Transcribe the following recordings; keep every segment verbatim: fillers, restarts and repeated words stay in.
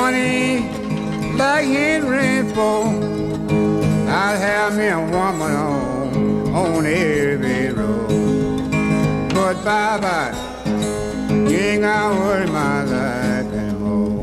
money like Henry Ford, I'll have me a woman on, on every road. But bye-bye, you ain't gonna worry my life anymore.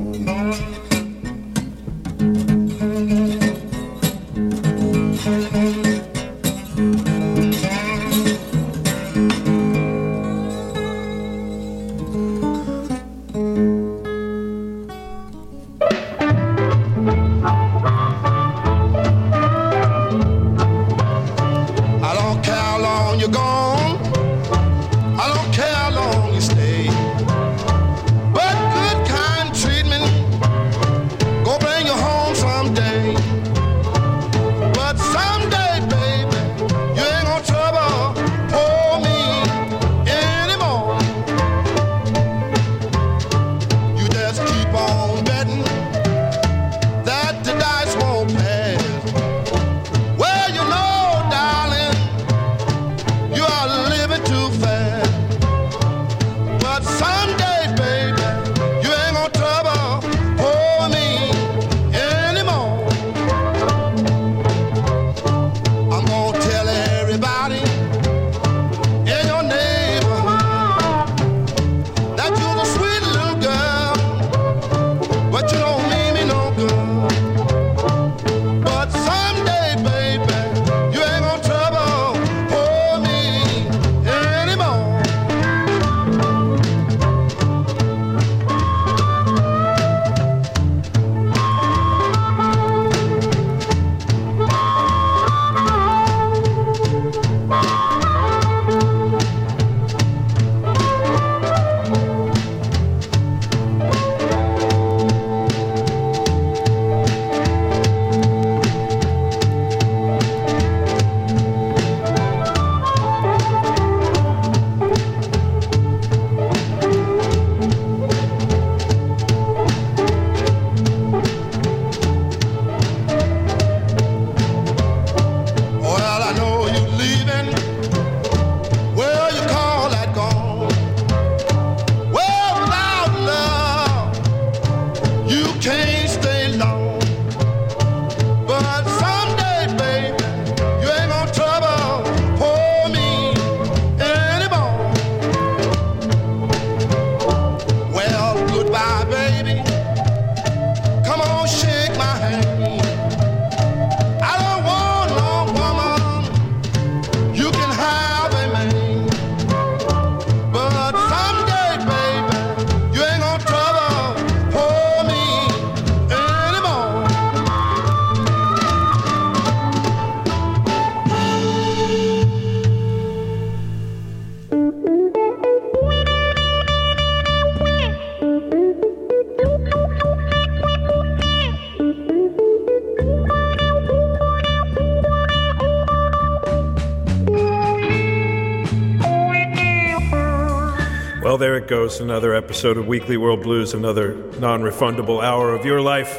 Well, there it goes, another episode of Weekly World Blues, another non-refundable hour of your life.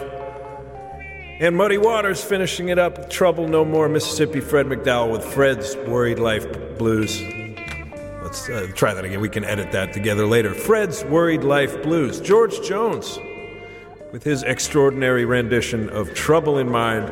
And Muddy Waters finishing it up with Trouble No More, Mississippi, Fred McDowell with Fred's Worried Life Blues. Let's uh, try that again. We can edit that together later. Fred's Worried Life Blues. George Jones with his extraordinary rendition of Trouble in Mind.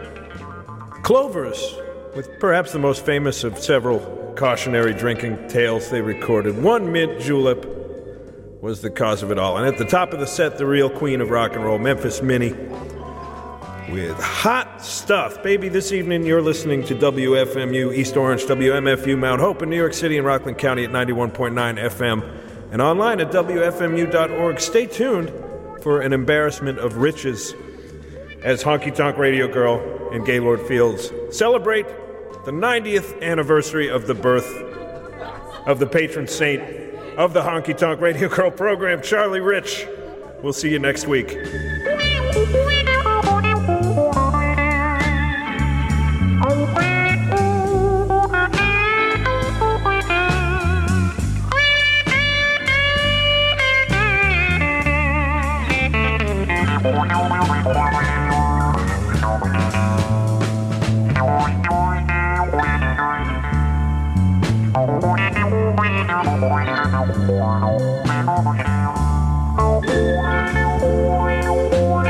Clovers with perhaps the most famous of several cautionary drinking tales they recorded. One mint julep was the cause of it all. And at the top of the set, the real queen of rock and roll, Memphis Minnie, with Hot Stuff. Baby, this evening you're listening to W F M U East Orange, W M F U Mount Hope in New York City and Rockland County at ninety-one point nine F M and online at W F M U dot org. Stay tuned for an embarrassment of riches as Honky Tonk Radio Girl and Gaylord Fields celebrate the ninetieth anniversary of the birth of the patron saint of the Honky Tonk Radio Girl program, Charlie Rich. We'll see you next week. Oh,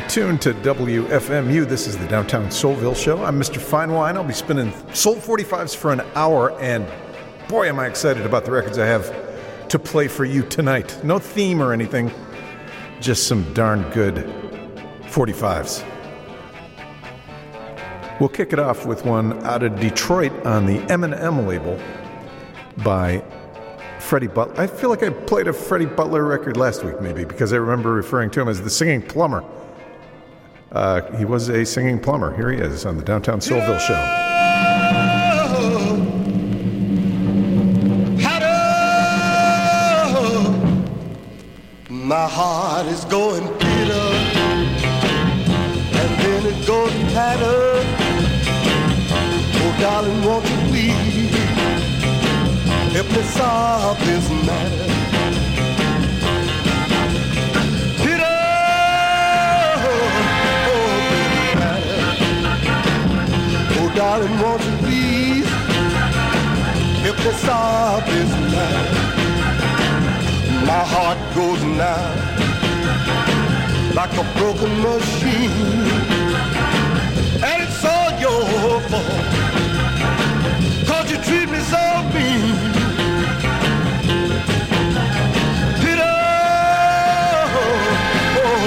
Tuned to W F M U. This is the Downtown Soulville Show. I'm Mister Fine Wine. I'll be spinning Soul forty-fives for an hour, and boy, am I excited about the records I have to play for you tonight. No theme or anything, just some darn good forty-fives. We'll kick it off with one out of Detroit on the M and M label by Freddie Butler. I feel like I played a Freddie Butler record last week, maybe, because I remember referring to him as the singing plumber. Uh, he was a singing plumber. Here he is on the Downtown Soulville Show. My heart is going bitter, and then it goes tighter. Oh, darling, won't you please help me solve this matter? Darling, won't you please help me solve this matter? My heart goes now like a broken machine, and it's all your fault, 'cause you treat me so mean. Peter, oh,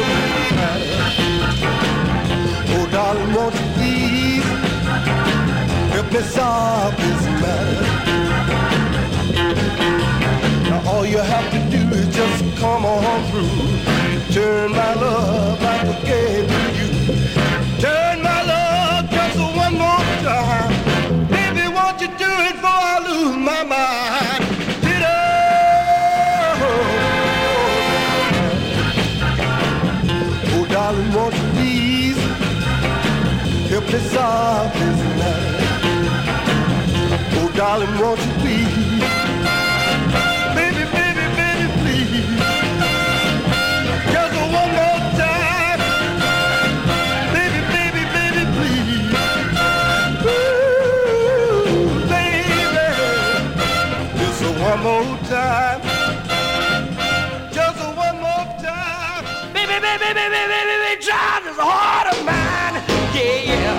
oh, darling, won't you please help me solve this matter? Now all you have to do is just come on through. Turn my love like a game to you. Turn my love just one more time. Baby, won't you do it before I lose my mind? Oh, darling, won't you please help me solve this matter? Oh, darling, won't you please? Baby, baby, baby, please. Just one more time. Baby, baby, baby, please. Ooh, baby. Just one more time. Just one more time. Baby, baby, baby, baby, baby, try this heart of mine. Yeah, yeah.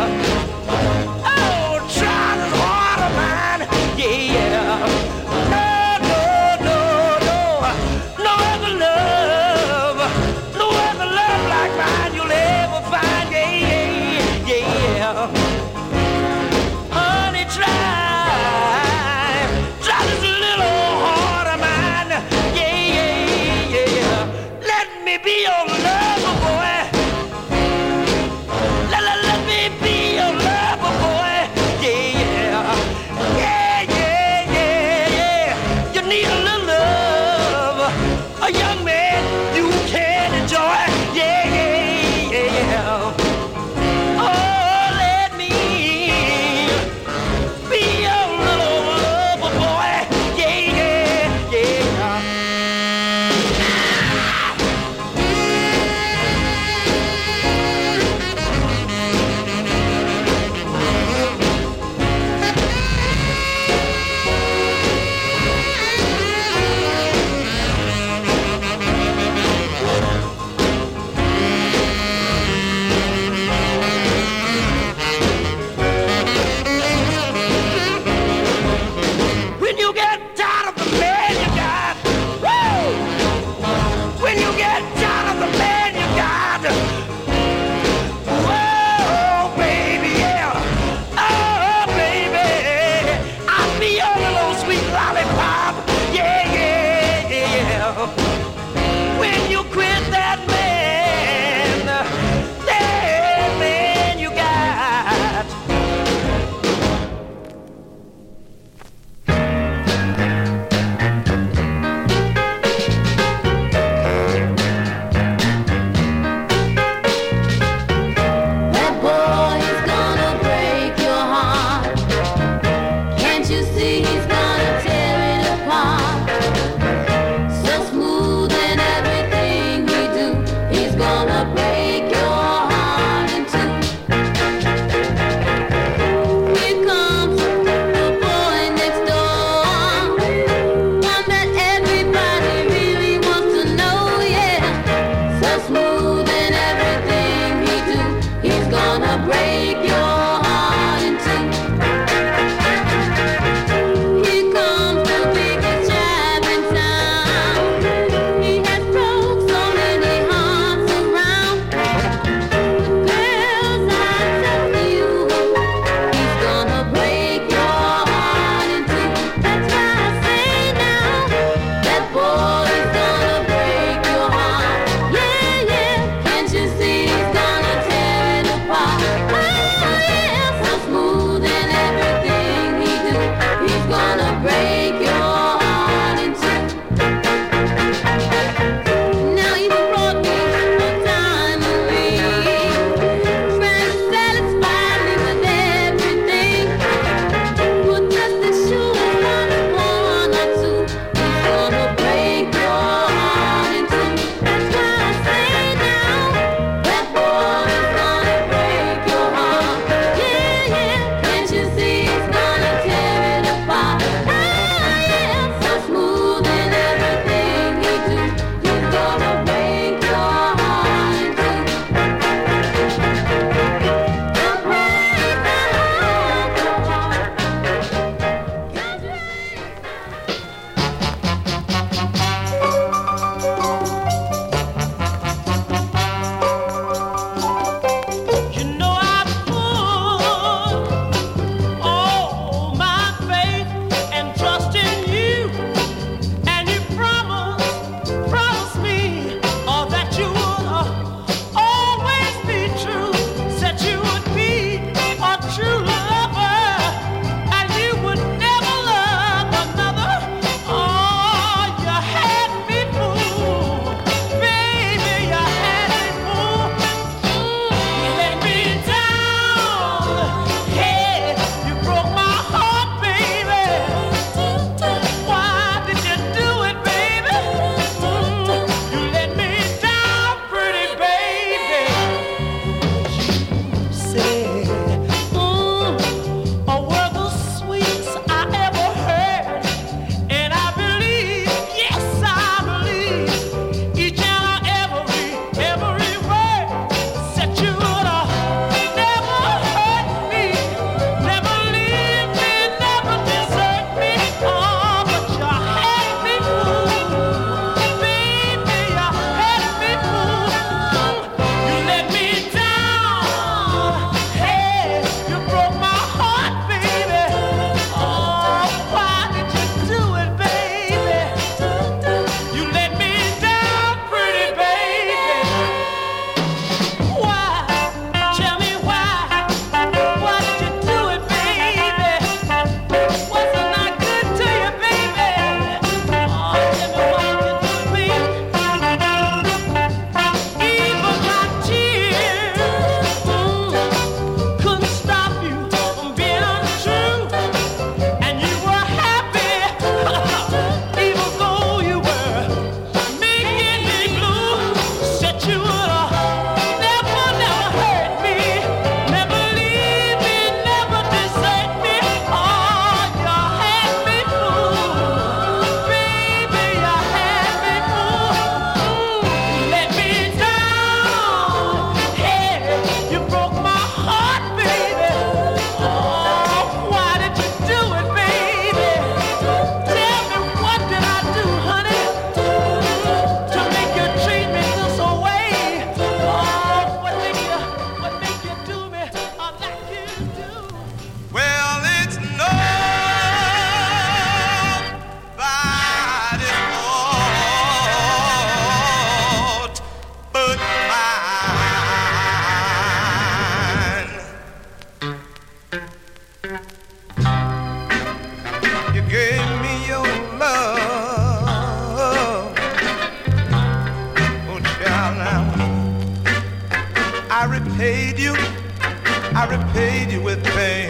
I repaid you, I repaid you with pain.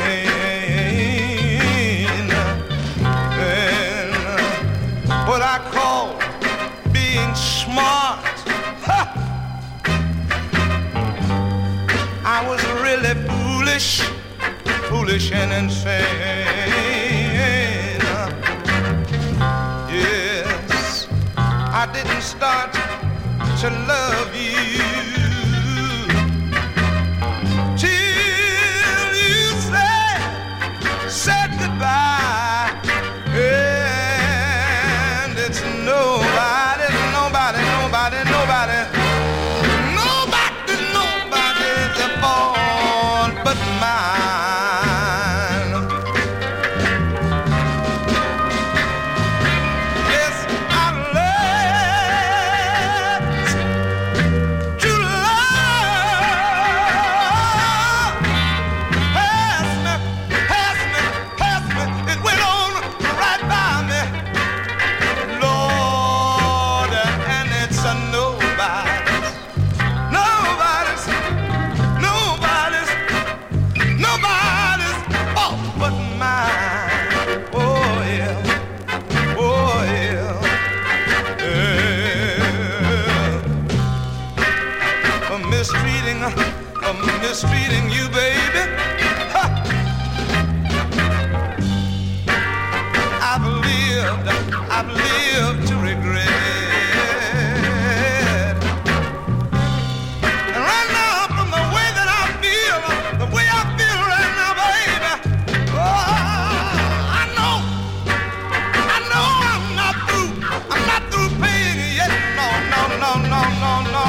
And what I call being smart, ha! I was really foolish, foolish and insane. Yes, I didn't start to love you till you said, said goodbye. And it's nobody, nobody, nobody, nobody, nobody, nobody's fault but mine. Yes, I love to love. Pass me, pass me, pass me. It went on right by me, Lord, and it's a nobody's, nobody's, nobody's, nobody's fault but mine. Oh yeah, oh yeah, yeah. For mistreating, for mistreating you, baby. Ha! I've lived, I've lived to regret. And right now, from the way that I feel, the way I feel right now, baby, oh, I know, I know I'm not through, I'm not through paying you yet. No, no, no, no, no, no.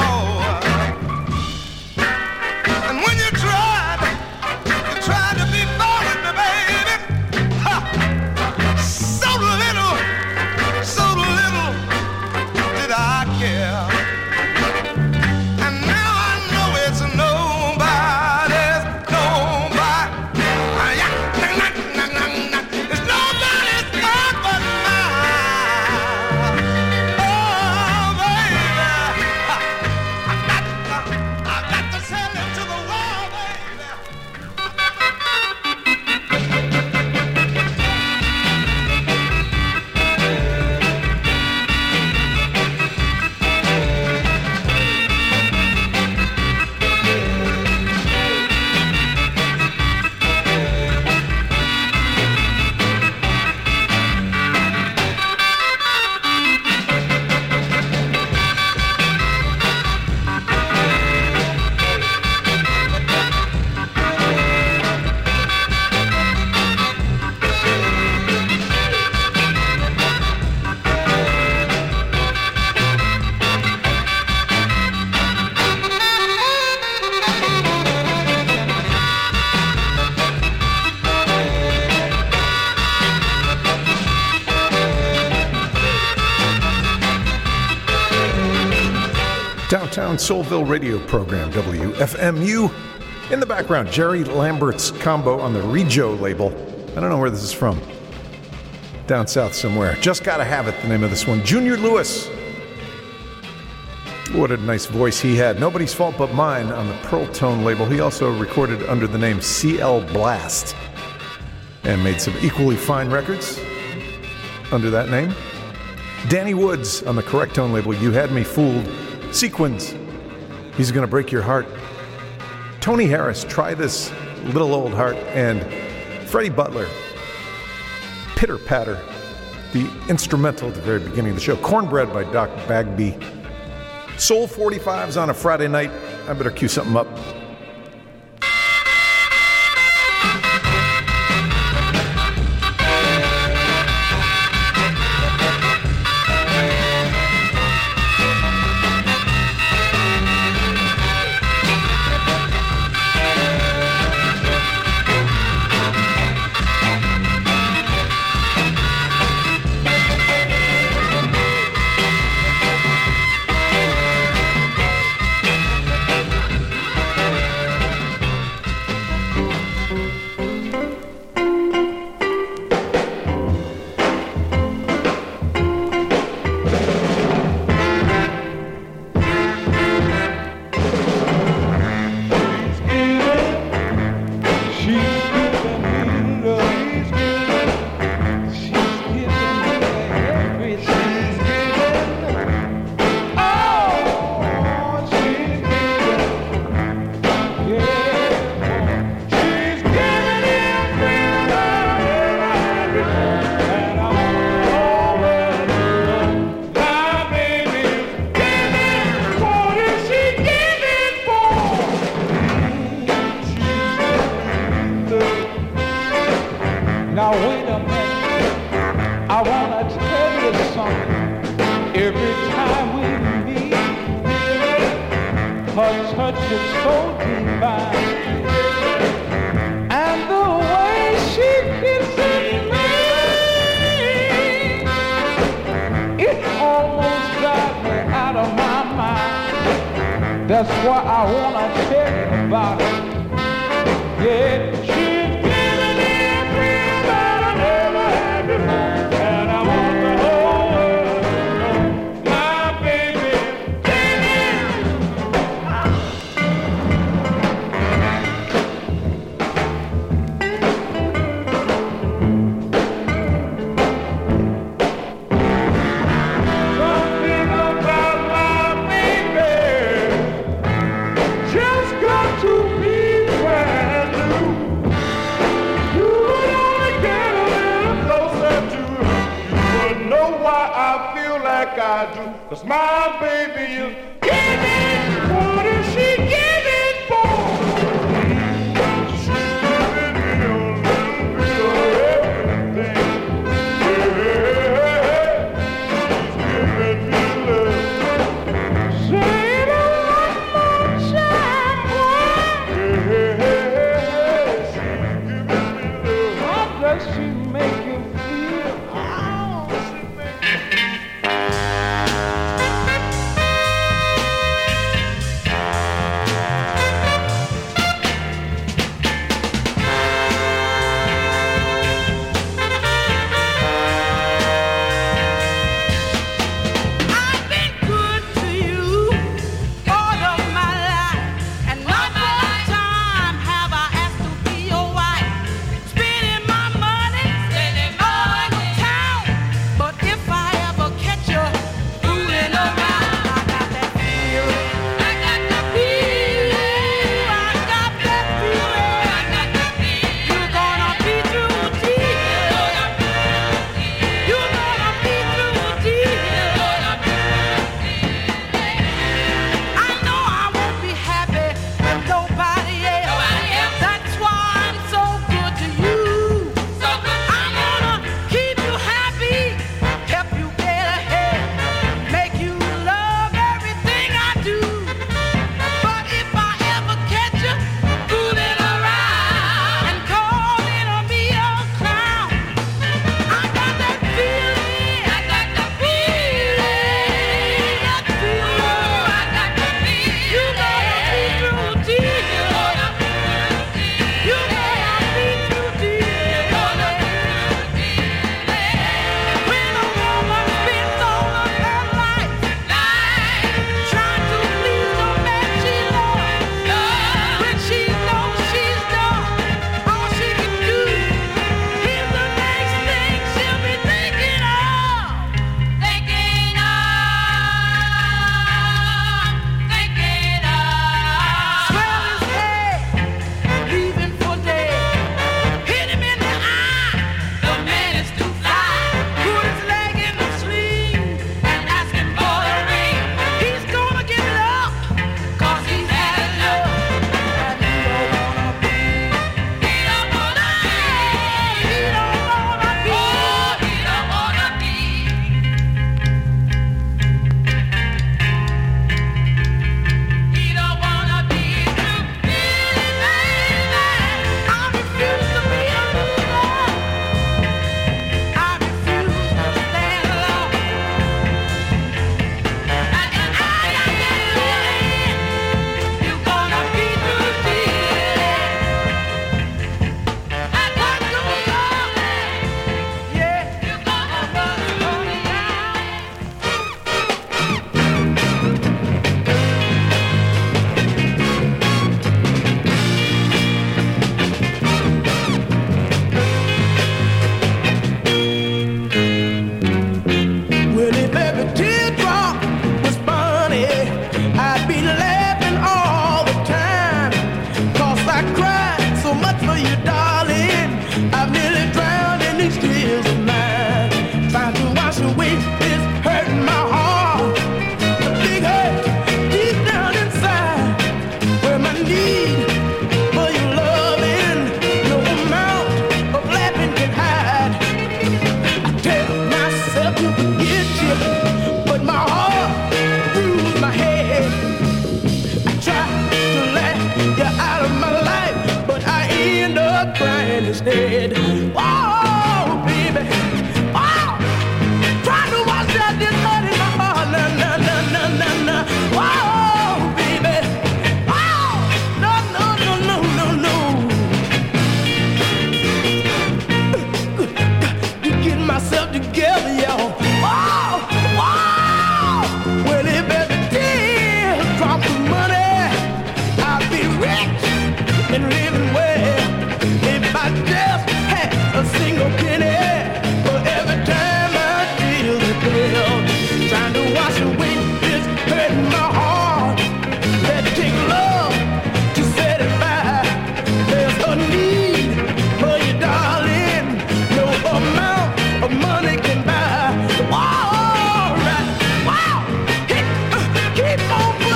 And when you tried, you tried to be fair with me, baby. Ha! So little, so little did I care. And now I know it's nobody's, nobody. It's nobody's fault but mine. Oh, baby, I got to, I got to send it to the world, baby. Downtown Soulville radio program, W F M U. In the background, Jerry Lambert's combo on the Rejo label. I don't know where this is from. Down south somewhere. Just Gotta Have It, the name of this one. Junior Lewis. What a nice voice he had. Nobody's Fault But Mine on the Pearl Tone label. He also recorded under the name C L Blast and made some equally fine records under that name. Danny Woods on the Correct Tone label. You Had Me Fooled. Sequins, He's Gonna Break Your Heart. Tony Harris, Try This Little Old Heart. And Freddie Butler, Pitter Patter, the instrumental at the very beginning of the show. Cornbread by Doc Bagby. Soul forty-fives on a Friday night. I better cue something up. Her touch is so divine, and the way she kisses me, it almost got me out of my mind. That's why I wanna tell you about it. Yeah, she's giving me a thrill that I never had before, and I want the whole world to know my baby. Something about my baby just got to be brand new. You would only get a little closer to her, you would know why I feel like I do. 'Cause my baby is giving. What is she giving for? She's giving me a little bit of everything. Yeah, she's giving me love. Say it one more time, boy. Yeah, she's giving me love. How does she make you feel? Oh, she makes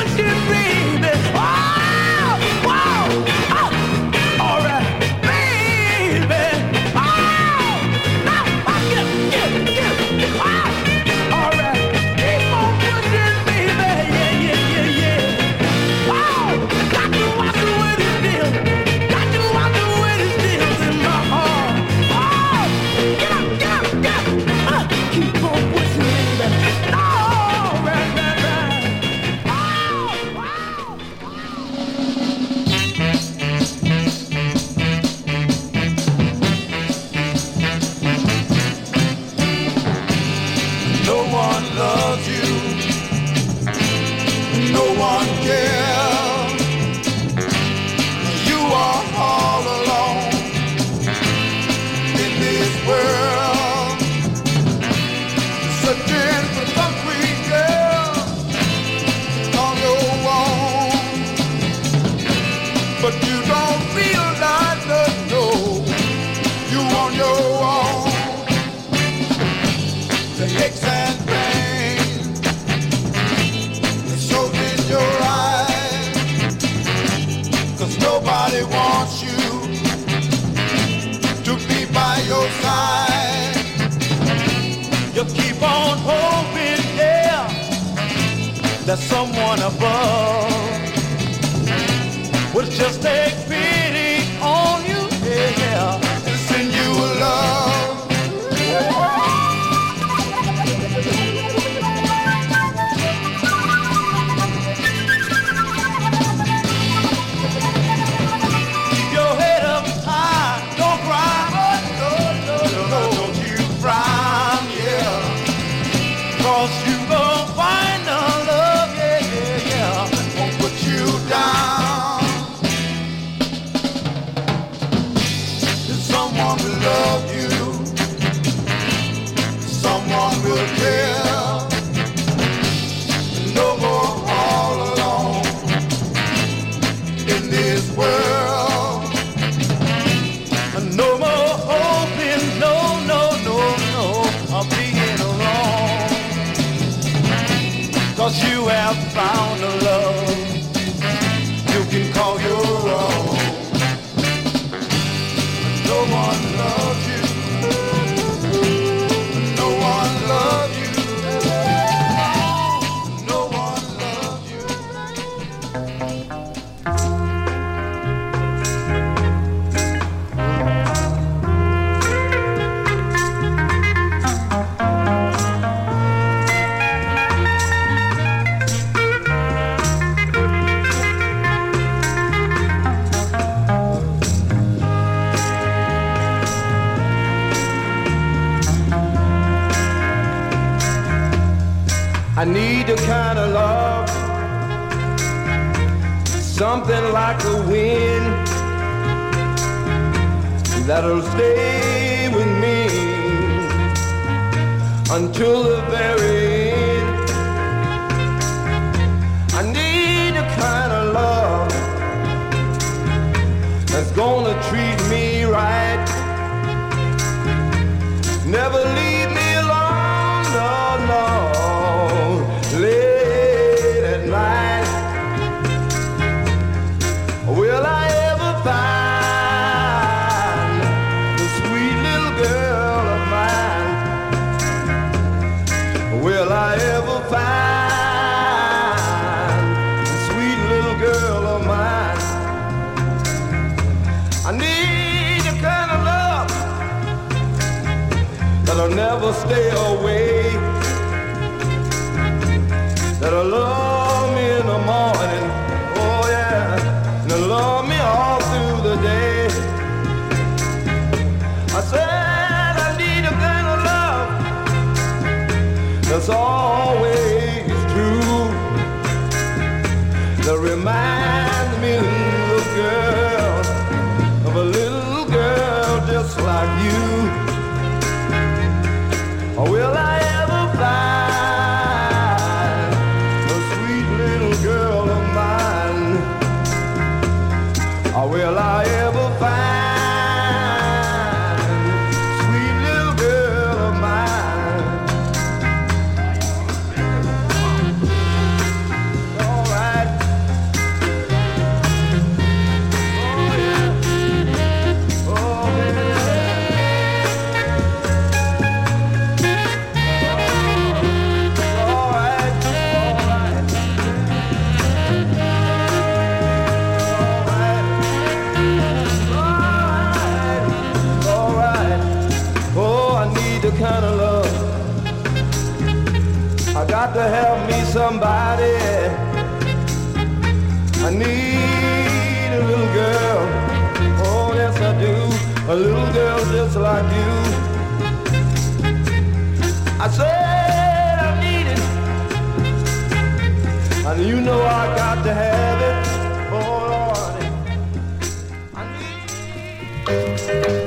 pushing, baby. Oh, wow. Oh, all right, baby. Oh, now I get, get, get. Oh, all right, keep on pushing, baby. Yeah, yeah, yeah, yeah. Oh, got to watch the way this deal. Got to watch the way this deal's in my heart. Oh, get up, get up, get up. Uh, keep on pushing, baby. Oh, right, right, right. Oh, wow. No one loves you. No one cares. You are all alone in this world, searching for some sweet girl on your own. But you don't realize that no, you on your own. The aches and pain, it shows in your eyes, 'cause nobody wants you to be by your side. You keep on hoping, yeah, that someone above will just take pity on you, yeah. And send you a love. Keep your head up high, don't cry, No, no, no, no, don't you frown, yeah. 'cause you gon' find a love, yeah, yeah, yeah. Won't put you down. Someone will love you. Someone will care. No more all alone in this world. No more hoping, no, no, no, no, of being alone. 'Cause you have found a love you can call your own. No one loves you. No one loves you. No one loves you. I need a kind of love, something like the wind that'll stay with me until the very end. I need a kind of love that's gonna treat me right, never leave me alone, no, no. Late at night, will I ever find the sweet little girl of mine? Will I ever find the sweet little girl of mine? I need a kind of love that'll never stay away, that'll love me in the morning, oh yeah, and that'll love me all through the day. I said I need a kind of love that's always true, that reminds me of a girl, of a little girl just like you. Or will I ever find a sweet little girl of mine? Or will I ever find a sweet little girl of mine? All right. got to have me somebody. I need a little girl. Oh, yes, I do. A little girl just like you. I said I need it. And you know I got to have it. Oh, Lord. I need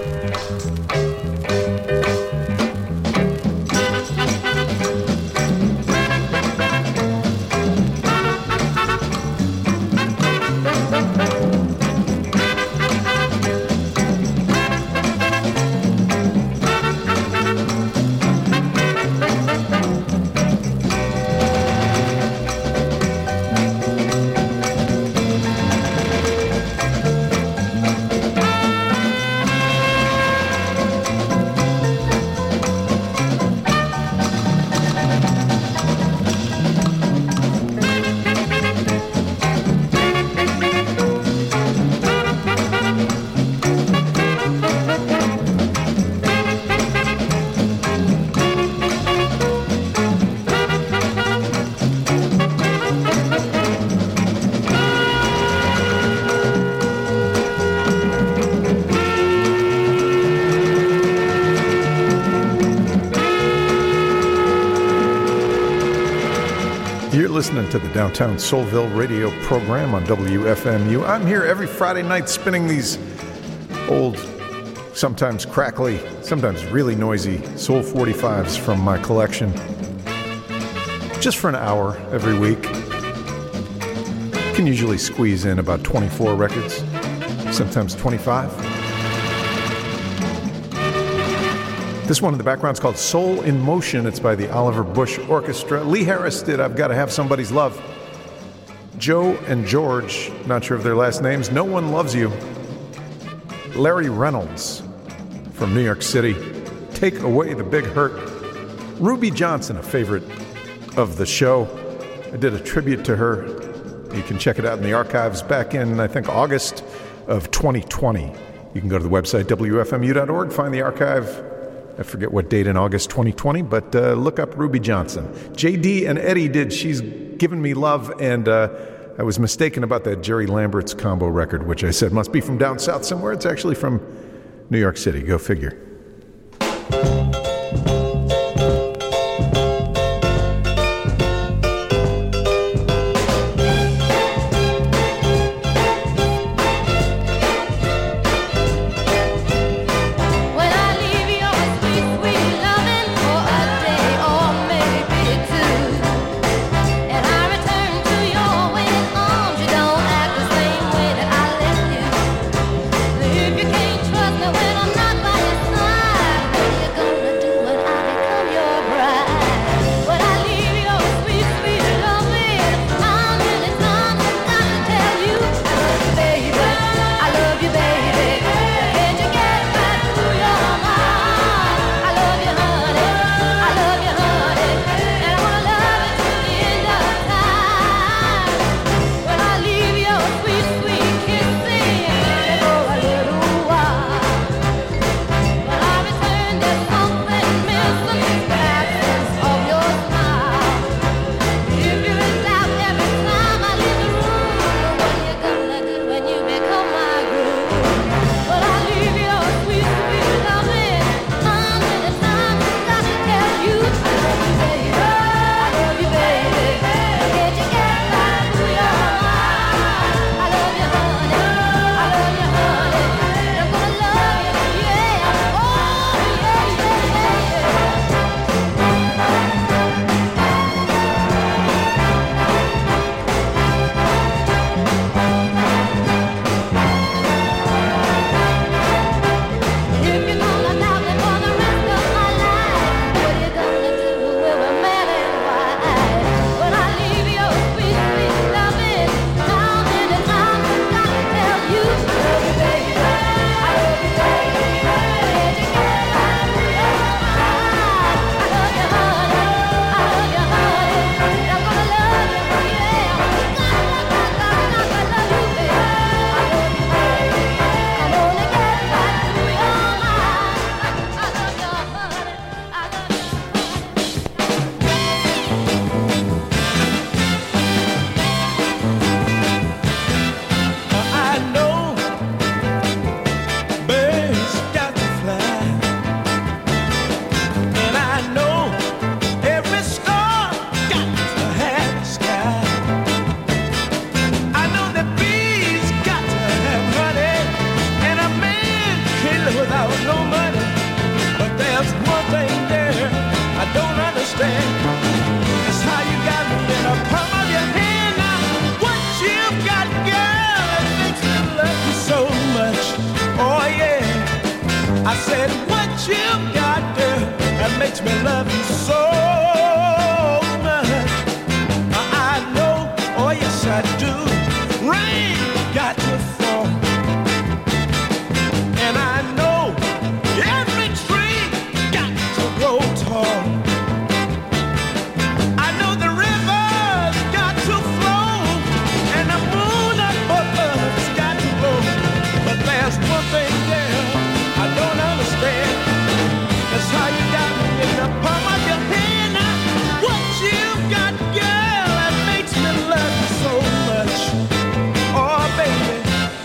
listening to the Downtown Soulville radio program on W F M U. I'm here every Friday night spinning these old, sometimes crackly, sometimes really noisy Soul forty-fives from my collection. Just for an hour every week. Can usually squeeze in about twenty-four records, sometimes twenty-five. This one in the background is called Soul in Motion. It's by the Oliver Bush Orchestra. Lee Harris did I've Gotta Have Somebody's Love. Joe and George, not sure of their last names, No One Loves You. Larry Reynolds from New York City, Take Away the Big Hurt. Ruby Johnson, a favorite of the show. I did a tribute to her. You can check it out in the archives back in, I think, August of twenty twenty. You can go to the website, W F M U dot org, find the archive. I forget what date in August twenty twenty, but uh, look up Ruby Johnson. J D and Eddie did She's Given Me Love, and uh, I was mistaken about that Jerry Lambert's combo record, which I said must be from down south somewhere. It's actually from New York City. Go figure. If you can't trust me when I'm not by your side, said, what you got, girl, that makes me love you so much. I know, oh yes I do. Rain got to fall, and I know every tree got to grow tall. I know the river's got to flow, and the moon above us got to glow. But there's one thing, girl, I don't understand. That's how you got me in the palm of your hand. Now, what you got, girl, that makes me love you so much. Oh, baby,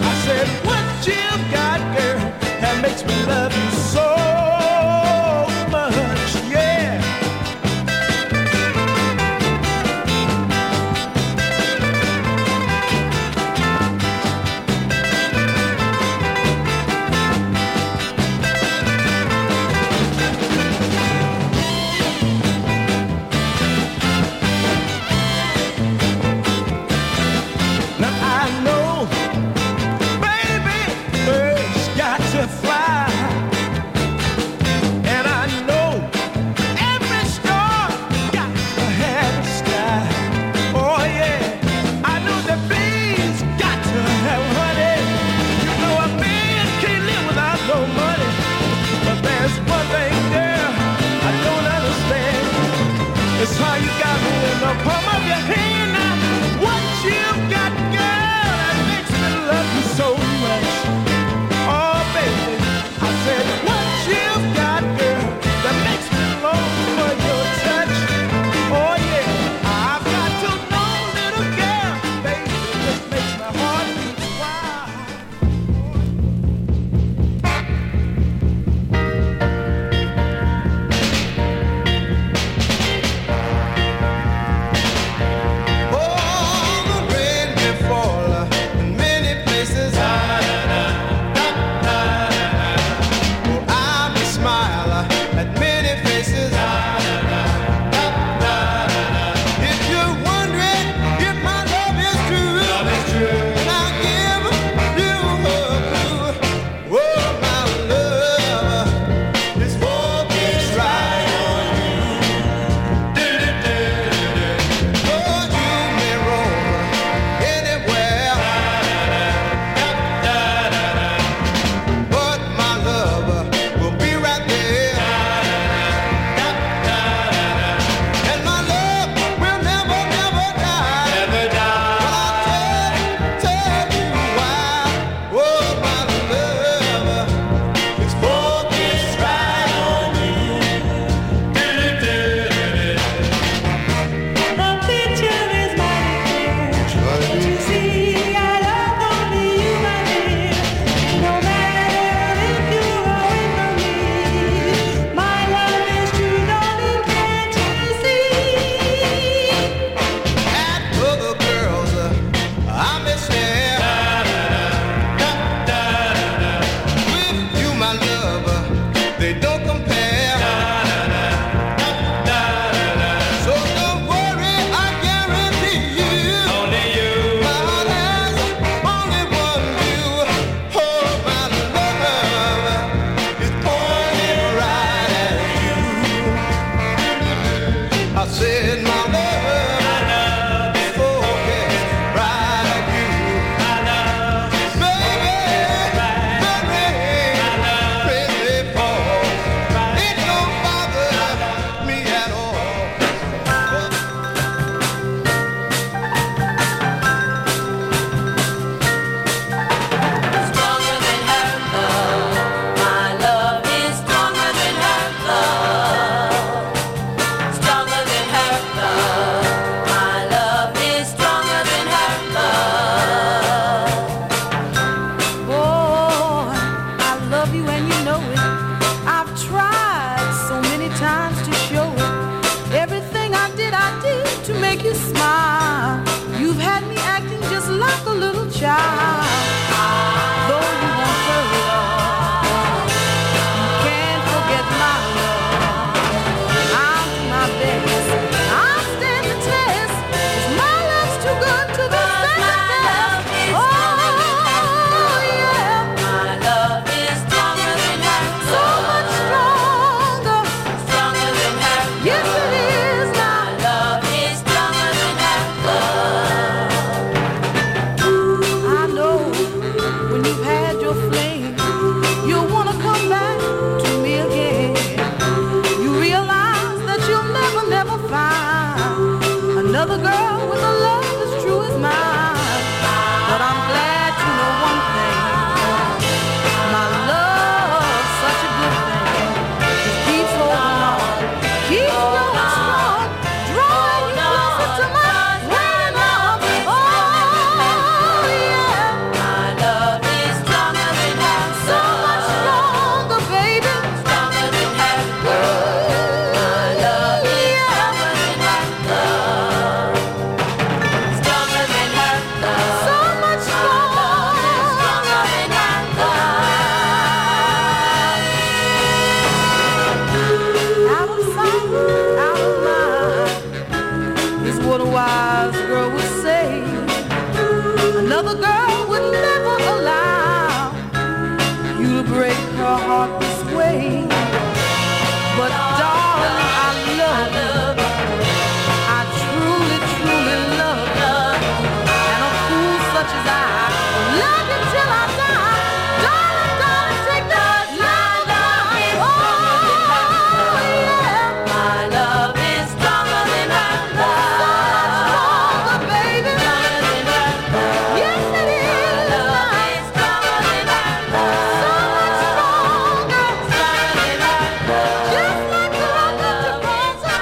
Another girl would never allow you to break her heart this way. But darling, I love you. I truly, truly love you. And a fool such as I love you till I die. Darling, darling, take that love away. Oh, yeah. My love is stronger than her love. Stronger, baby. Stronger than her love. Yes, it is. My love is stronger than her love. So much stronger. Stronger than her love. Just like the love that you brought to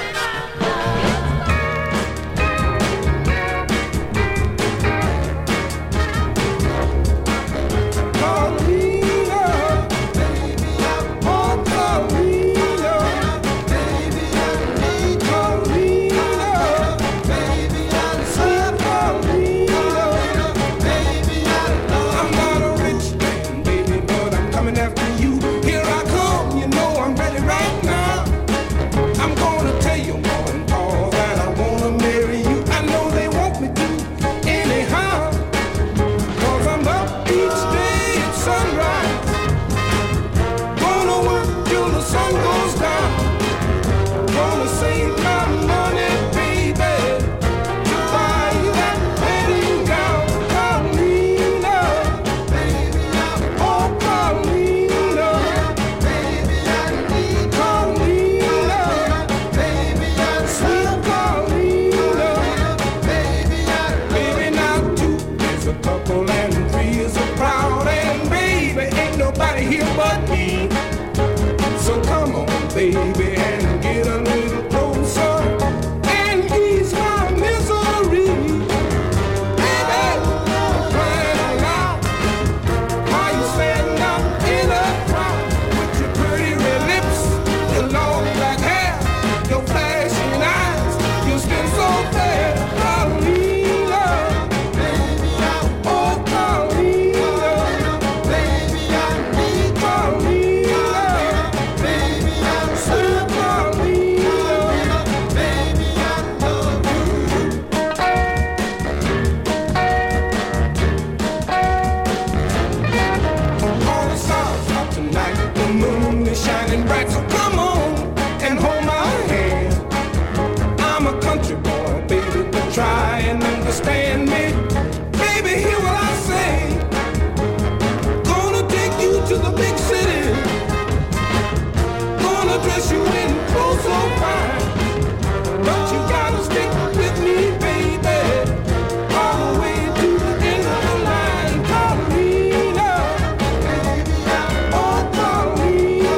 I'm not a rich man, baby, but I'm coming after you. Here I come, you know I'm ready right now. I'm gonna tell you, mom and pa, that I wanna marry you. I know they want me to, anyhow. Cause I'm up each day at sunrise. Gonna work till the sun goes down. Gonna save my money, baby, to buy you that wedding gown. Paulina, oh Paulina, Paulina, sweet Paulina. Baby, now two is a couple and three is a crowd, and baby, ain't nobody here but me. So come on, baby, and get a little closer and ease my misery. Baby, I'm crying out loud. Why you standing up in a crowd with your pretty red lips, your long black hair, your flashing eyes, your skin so fair? Paulina, oh Paulina, Paulina, sweet Paulina. All the stars out tonight, the moon is shining bright, so come on and hold my hand. I'm a country boy, baby, but try and understand me. Baby, hear what I say. Gonna take you to the big city. Gonna dress you in clothes so fine. But you gotta stick with me, baby, all the way to the end of the line. Paulina, oh Paulina,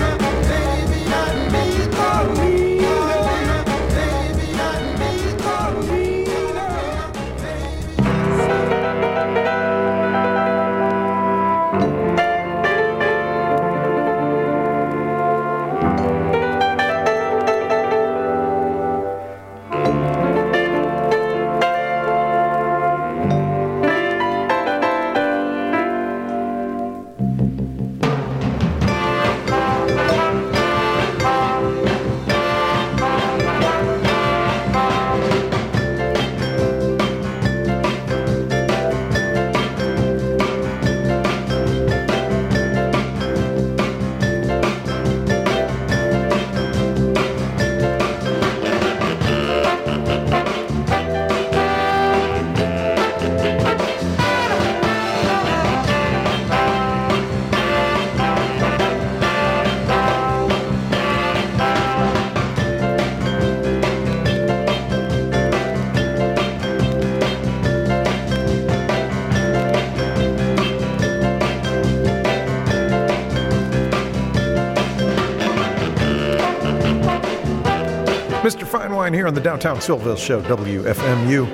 Mister Fine Wine here on the Downtown Soulville Show, W F M U.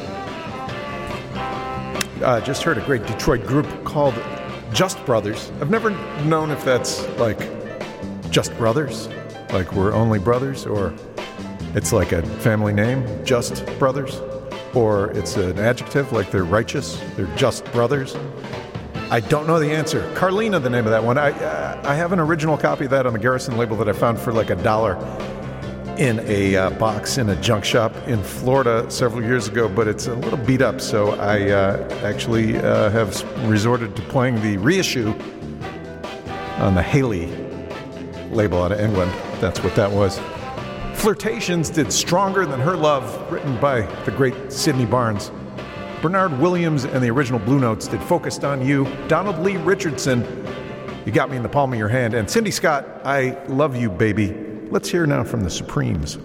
Uh, just heard a great Detroit group called Just Brothers. I've never known if that's like Just Brothers, like we're only brothers, or it's like a family name, Just Brothers, or it's an adjective like they're righteous, they're Just Brothers. I don't know the answer. Carlina, the name of that one. I uh, I have an original copy of that on the Garrison label that I found for like a dollar in a uh, box in a junk shop in Florida several years ago, but it's a little beat up, so I uh, actually uh, have resorted to playing the reissue on the Haley label out of England. That's what that was. Flirtations did Stronger Than Her Love, written by the great Sidney Barnes. Bernard Williams and the original Blue Notes did Focused on You. Donald Lee Richardson, You Got Me in the Palm of Your Hand. And Cindy Scott, I Love You, Baby. Let's hear now from the Supremes.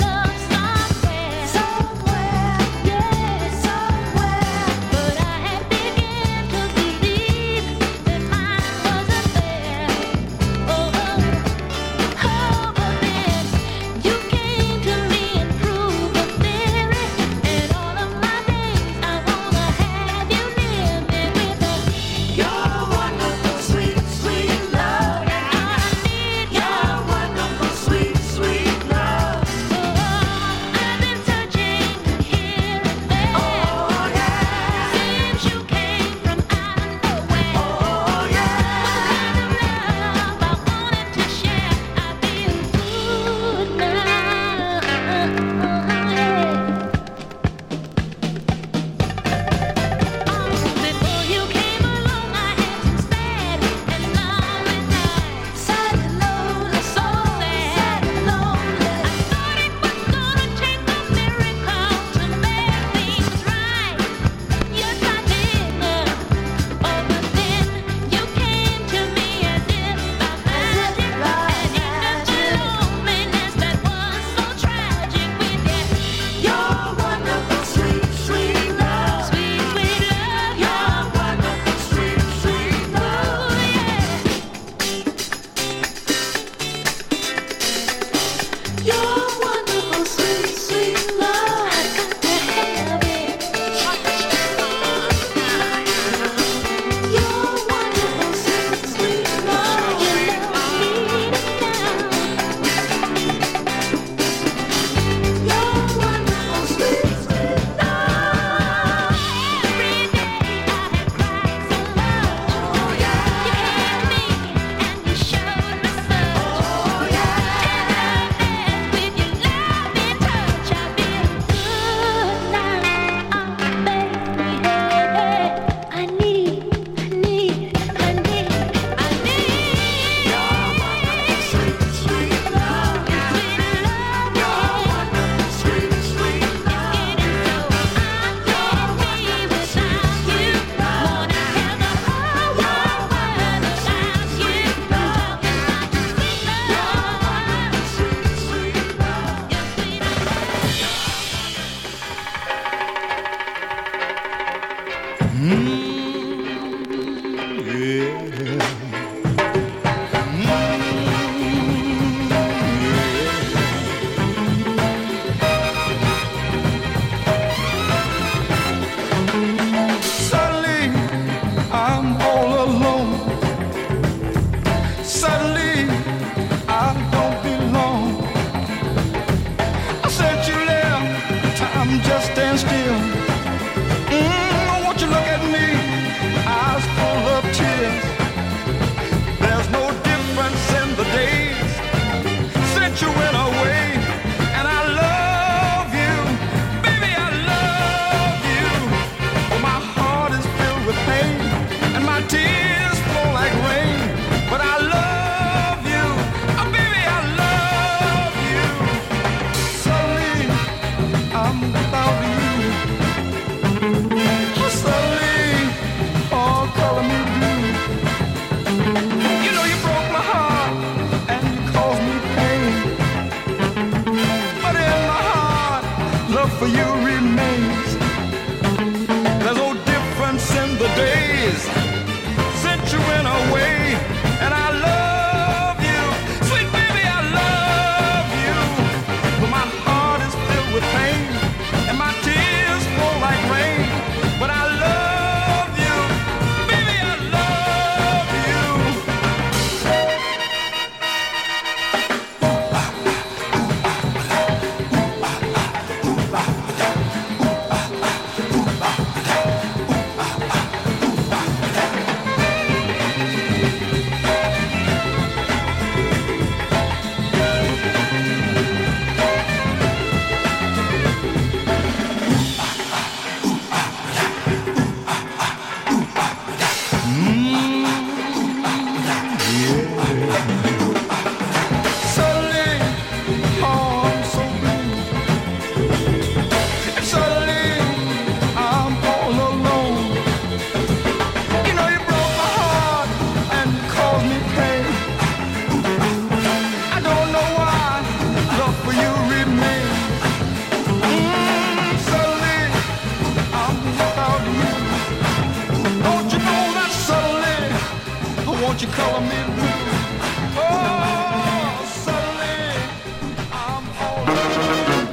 Somewhere, yeah, somewhere. But I had Suddenly, oh, I'm so blue. Suddenly, I'm all alone. You know, you broke my heart and caused me pain. I don't know why love for you remains. Mm, suddenly, I'm without you. Don't you know that suddenly, won't you color me blue? Oh, suddenly, I'm all alone.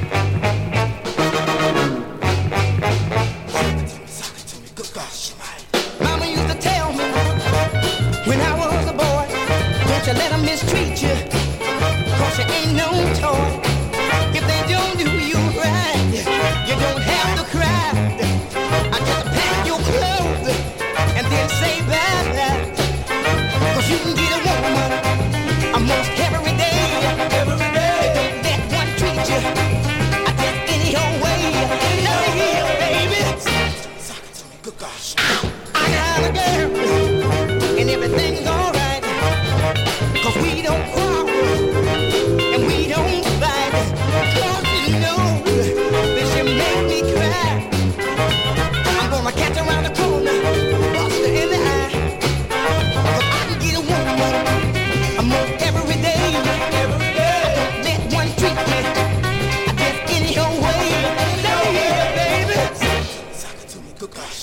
Mama used to tell me when I was a boy, don't you let them mistreat you, cause you ain't no toy. If they don't do you right, you don't have to cry. I just pack your clothes and then say bye-bye, cause you can get a woman almost every day. Every day. Don't let one treat you I just any old way. Love you, baby. Good gosh. I got a girl, and everything's alright, cause we don't quarrel, and we don't fight, cause you know that she make me cry. I'm gonna catch her around the corner, bust her in the eye, cause I can get a woman almost every day. Every day. Don't let one treat me I just any old way. Love you, baby. Suck it to me, good gosh.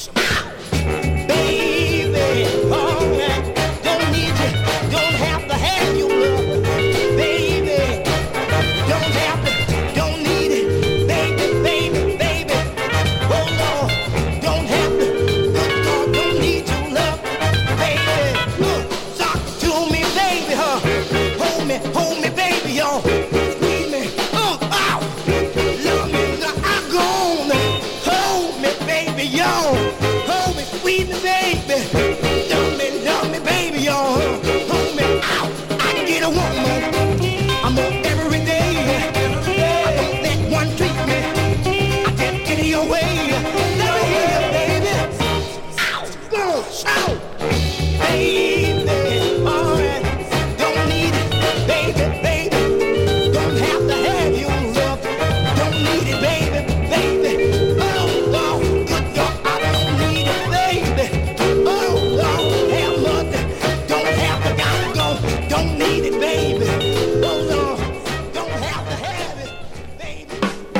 Baby, alright, don't need you, don't have to have your love. Baby, don't have to, don't need it. Baby, baby, baby, oh Lord, don't have to, good God, don't need your love. Baby, look, talk to me, baby, huh? Hold me, hold me, baby, y'all. Squeeze me, uh, ow. Love me, now I'm gone. Hold me, baby, y'all. Hold me, squeeze me, baby. Love me, love me, baby, y'all. Hold me, ow. I can get a woman. I'm on every day. Every day. I don't let one treat me I can't get your way. Love you, baby. Ow, go, ow. Baby, alright. Don't need it, baby, baby. Don't have to have your love. Don't need it, baby, baby. Oh, oh, good God, I don't need it, baby. Oh, oh, have nothing. Don't have to, gotta go. Don't need it, baby. Oh, no, don't have to have it, baby.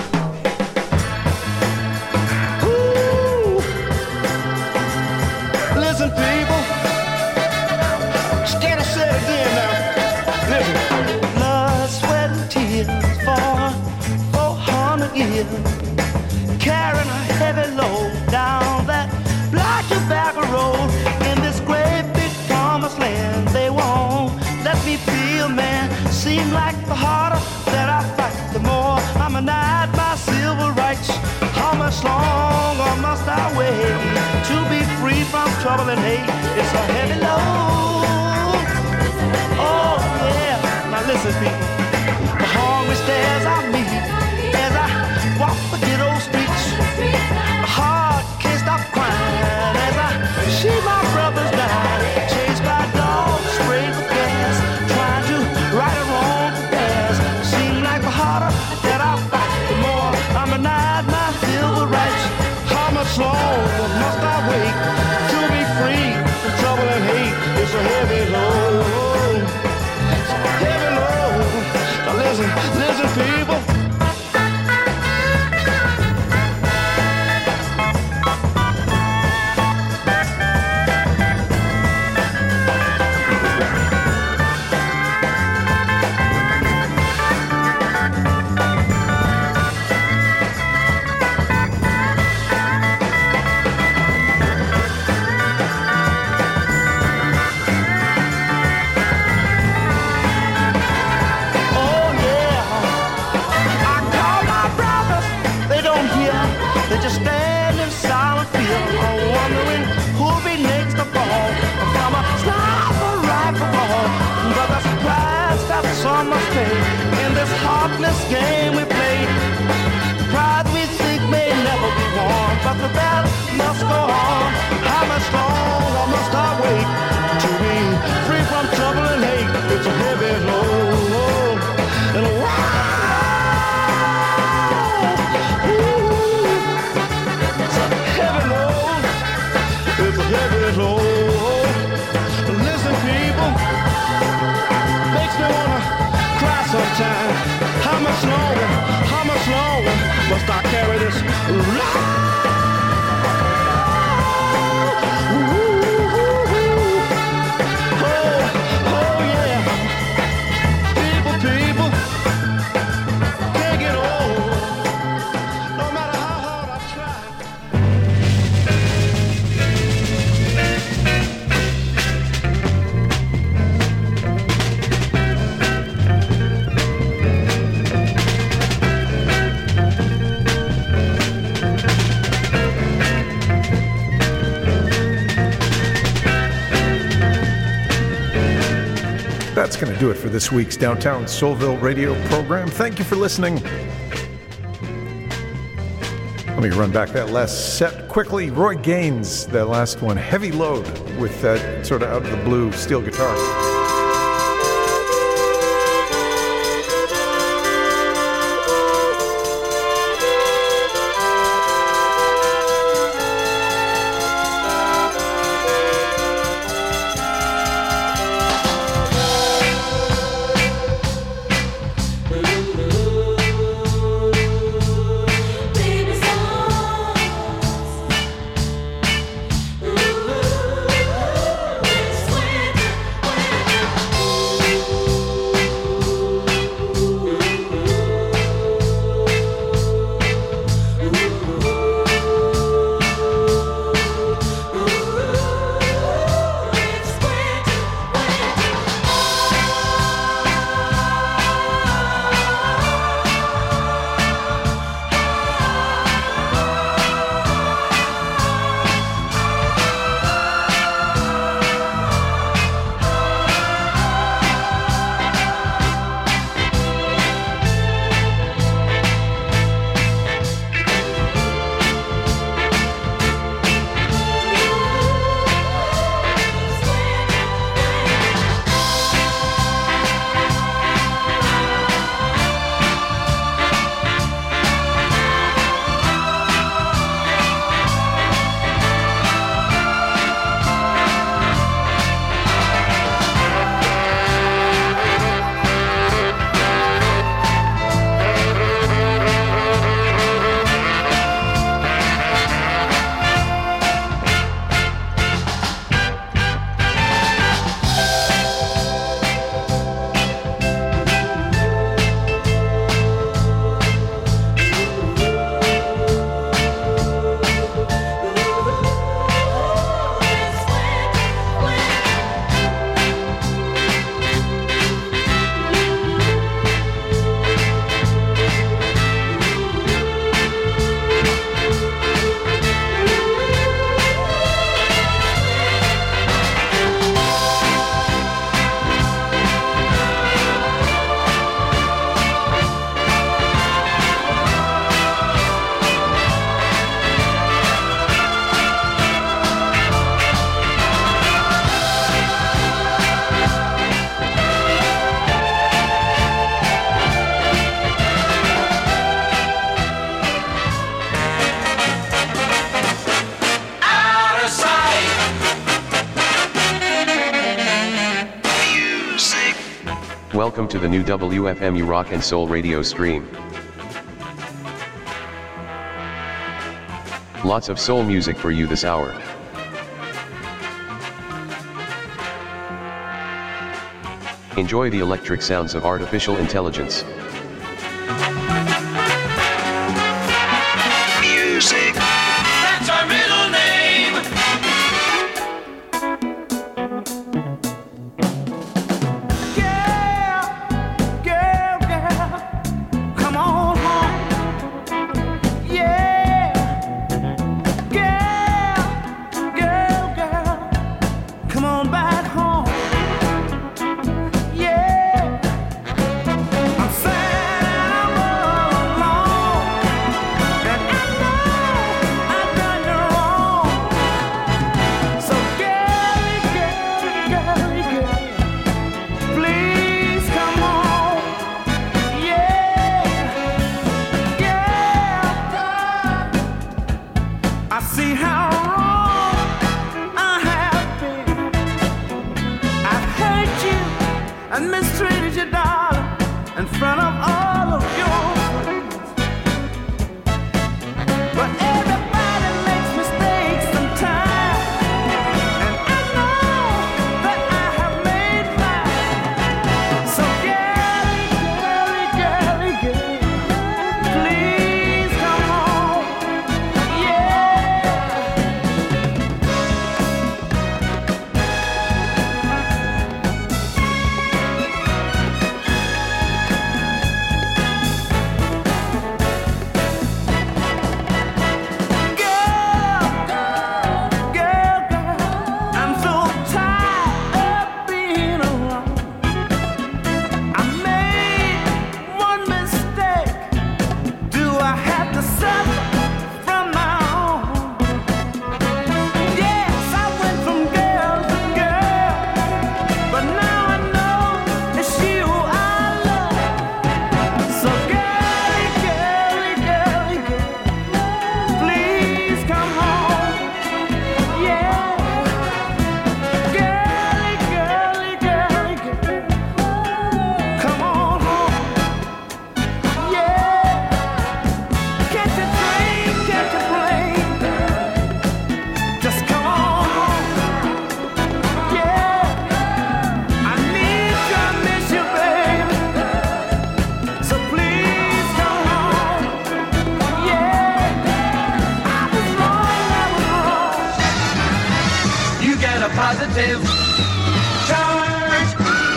Ooh. Listen, people. Can I say it again now? Listen. Blood, sweat, and tears for four hundred years, carrying a heavy load down that black tobacco road. In this great big promised land, they won't let me feel, man. Seem like the harder that I fight, the more I'm denied my civil rights. How much longer must I wait to be free from trouble and hate? It's a heavy load. Oh yeah, now listen, people. The hungry stares I meet as I walk the ghetto streets. My heart can't stop crying as I see my brothers die, chased by dogs, sprayed with gas, trying to right a wrong past. Seems like the harder that I fight, the more I'm denied my civil rights. How much longer must I wait to be free from trouble and hate? It's a heavy load, heavy load. Now listen, listen, people. Some must pay in this heartless game we play. Pride we think may never be won, but the battle must go on. How much longer must I wait to be free from trouble and hate? How much longer, how much longer must I carry this load? That's going to do it for this week's Downtown Soulville radio program. Thank you for listening. Let me run back that last set quickly. Roy Gaines, that last one, Heavy Load, with that sort of out of the blue steel guitar. Welcome to the new W F M U Rock and Soul radio stream. Lots of soul music for you this hour. Enjoy the electric sounds of artificial intelligence. Music. That's our middle name. Girl, girl, girl, come on home. Yeah. Girl, girl, girl, come on back home. And mistreated you, darling. in front of all of your friends. But everybody makes mistakes sometimes, and I know that I have made mine. So girlie, girlie, girlie, girlie, please come home, yeah. Positive charge.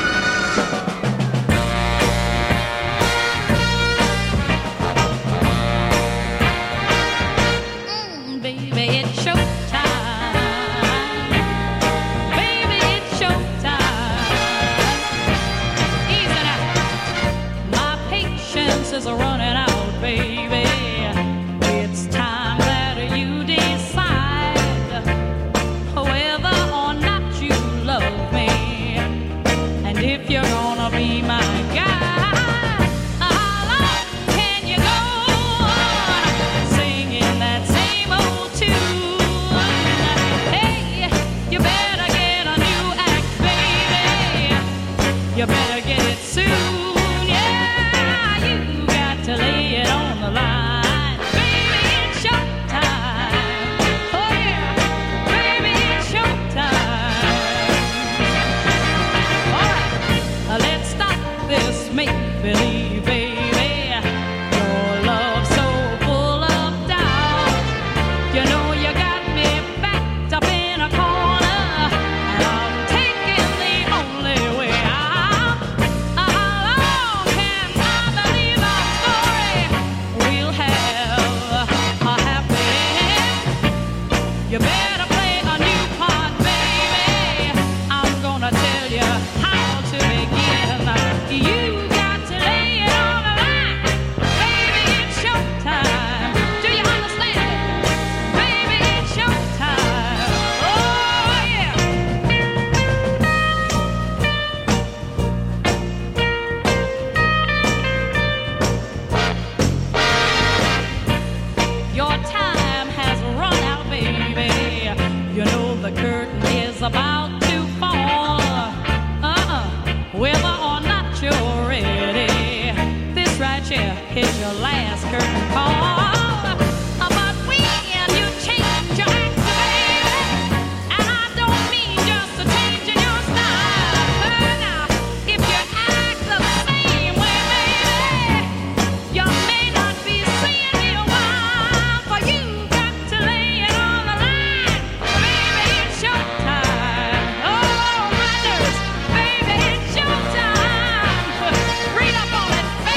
Mm, baby, it's showtime. Baby, it's showtime. Easy now. My patience is running out, baby. It's time that you decide whether or not you love me, and if you're gonna be my guy, how long can you go on singing that same old tune? Hey, you better get a new act, baby. You better get it soon, yeah. You got to lay it on the line, baby. It's showtime. Oh yeah, baby, it's showtime. All right, uh, let's stop this make-believe, baby. Your love's so full of doubt. You know you got me backed up in a corner, and I'm taking the only way out. How long can I believe our story? We'll have a happy end. You better play a new part, baby. I'm gonna tell you how to begin. You got to lay it on the line, baby. It's showtime. Do you understand? Baby, it's showtime. Oh yeah. Your time has run out, baby. You know the curtain is about to fall. Uh-uh. Whether or not you're ready, this right here is your last curtain call.